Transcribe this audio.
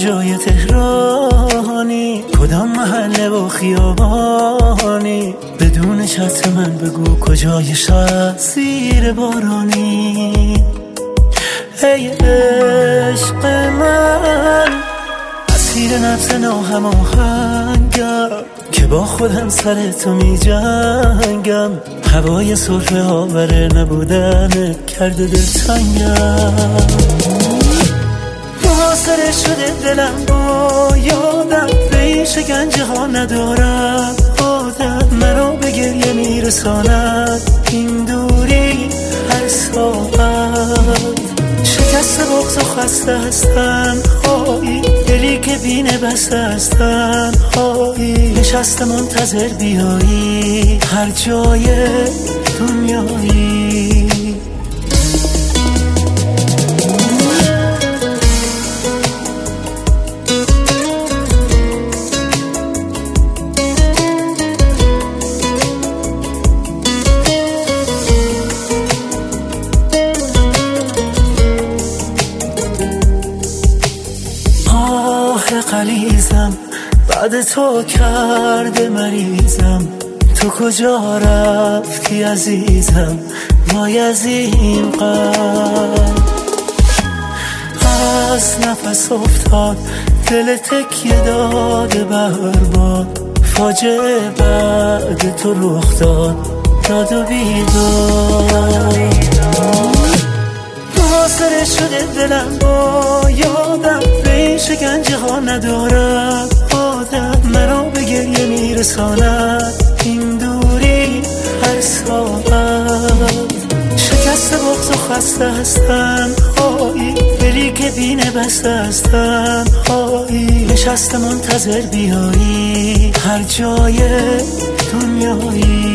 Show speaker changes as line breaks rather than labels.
کجای تهرانی، کدام محله و خیابانی، بدون شرط من بگو کجای شهر زیر بارانی. ای عشق من اسیر نفس ناهماهنگم که با خودم سر تو می جنگم. هوای سرفه آوره نبودنت کرده دلتنگم. محاصره شده دلم با یادم، به این شکنجه ها ندارم عادت. مرا به گریه میرساند این دوری هر ساعت. شکست بغض و خسته هستن هایی، دلی که بینه بسته هستن هایی. نشسته منتظر بیایی هر جای دنیایی. غلیظم بعد تو کرده مریضم، تو کجا رفتی عزیزم؟ وای از این قلب از نفس افتاد، دل تکیه داده برباد. فاجعه بعد تو رخ داد، داد و بیداد. محاصره شده دلم با یادم، به این شکنجه ها ندارم عادت. مرا به گریه میرساند این دوری هر ساعت. شکست بغض و خسته هستن هایی، دلی که بینه بسته هستن هایی. نشسته منتظر بیایی هر جای دنیایی.